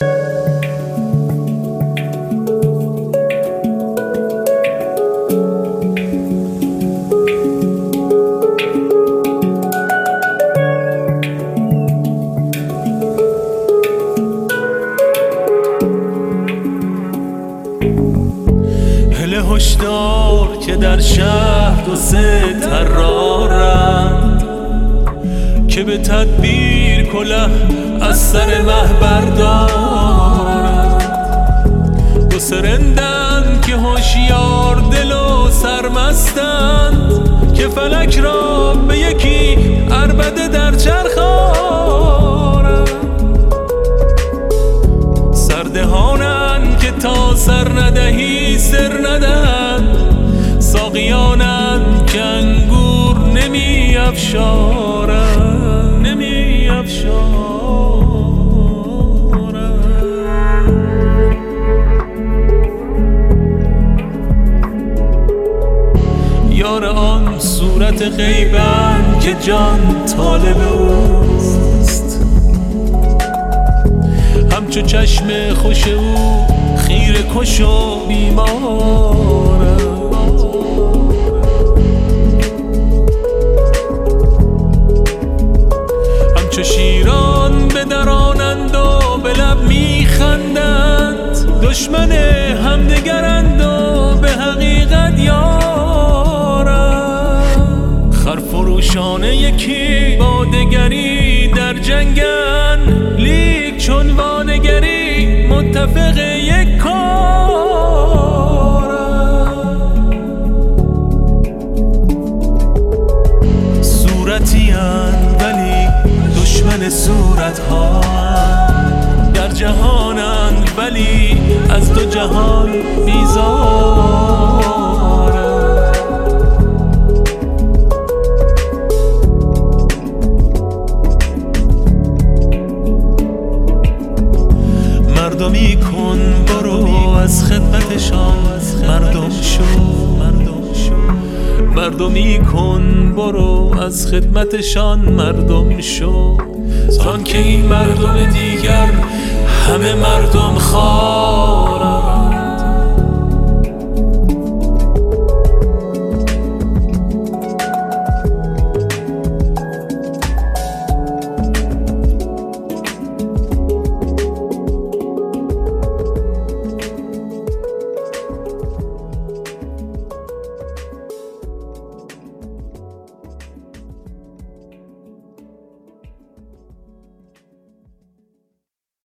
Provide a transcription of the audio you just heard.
هشدار که در شهر دو سه طرارند که به تدبیر کله از سر مه بردارند. دو سه رندند که هوشیار دل و سرمستند که فلک را به یکی عربده در چرخ آرند. سردهانند که تا سر ندهی سر ندهند، ساقیانند که انگور نمی افشارند نمی افشارند. یار آن صورت غیبند که جان طالب اوست، همچو چشم خوش او خیره کش و بیمارند. همچو شیران بدرانند و به لب میخندند، دشمن همدگرند و به حقیقت یارند. خرفروشانه یکی با دگری در جنگن، لیک چون وانگری متفق یک کارند. صورتی اند ولی دشمن صورت ها، در جهانند ولی از دو جهان بیزارند. مردمی کن برو از خدمتشان مردم شو، مردمی کن برو از خدمتشان مردم شو. زان که این مردم دیگر همه مردم خواه